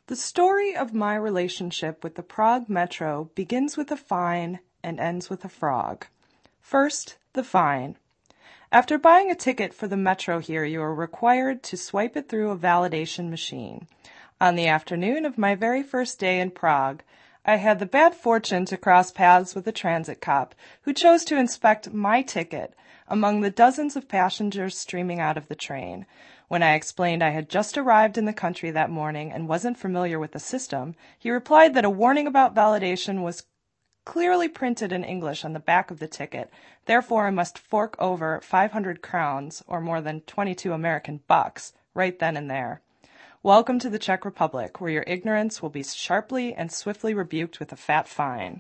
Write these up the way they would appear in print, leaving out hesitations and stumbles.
The story of my relationship with the Prague Metro begins with a fine and ends with a frog. First, the fine. After buying a ticket for the Metro here, you are required to swipe it through a validation machine. On the afternoon of my very first day in Prague, I had the bad fortune to cross paths with a transit cop who chose to inspect my ticket among the dozens of passengers streaming out of the train. When I explained I had just arrived in the country that morning and wasn't familiar with the system, he replied that a warning about validation was clearly printed in English on the back of the ticket. Therefore, I must fork over 500 crowns, or more than 22 American bucks, right then and there. Welcome to the Czech Republic, where your ignorance will be sharply and swiftly rebuked with a fat fine.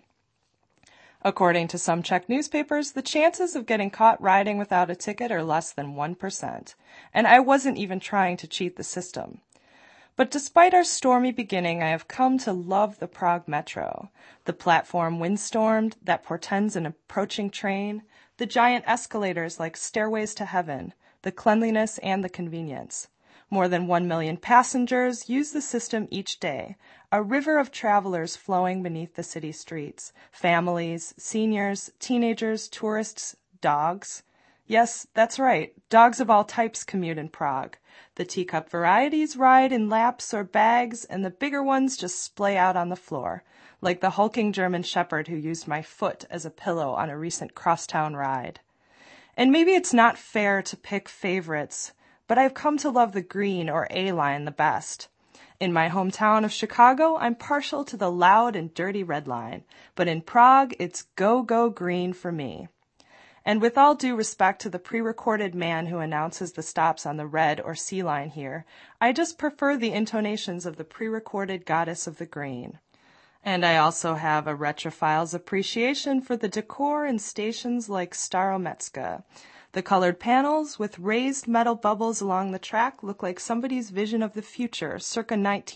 According to some Czech newspapers, the chances of getting caught riding without a ticket are less than 1%, and I wasn't even trying to cheat the system. But despite our stormy beginning, I have come to love the Prague Metro, the platform windstormed that portends an approaching train, the giant escalators like stairways to heaven, the cleanliness and the convenience. More than 1 million passengers use the system each day, a river of travelers flowing beneath the city streets, families, seniors, teenagers, tourists, dogs. Yes, that's right, dogs of all types commute in Prague. The teacup varieties ride in laps or bags, and the bigger ones just splay out on the floor, like the hulking German shepherd who used my foot as a pillow on a recent crosstown ride. And maybe it's not fair to pick favorites, but I've come to love the green or A line the best. In my hometown of Chicago, I'm partial to the loud and dirty red line, but in Prague, it's go, go green for me. And with all due respect to the pre-recorded man who announces the stops on the red or C line here, I just prefer the intonations of the pre-recorded goddess of the green. And I also have a retrophile's appreciation for the decor in stations like Starometska. The colored panels with raised metal bubbles along the track look like somebody's vision of the future, circa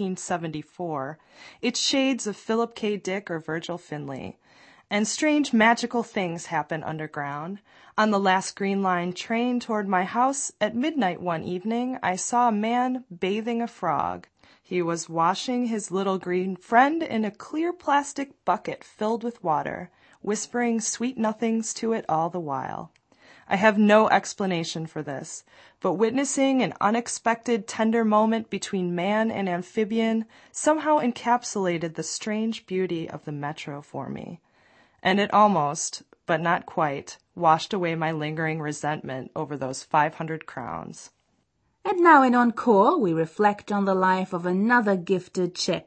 1974. It's shades of Philip K. Dick or Virgil Finlay. And strange magical things happen underground. On the last Green Line train toward my house at midnight one evening, I saw a man bathing a frog. He was washing his little green friend in a clear plastic bucket filled with water, whispering sweet nothings to it all the while. I have no explanation for this, but witnessing an unexpected tender moment between man and amphibian somehow encapsulated the strange beauty of the Metro for me. And it almost, but not quite, washed away my lingering resentment over those 500 crowns. And now in Encore, we reflect on the life of another gifted Czech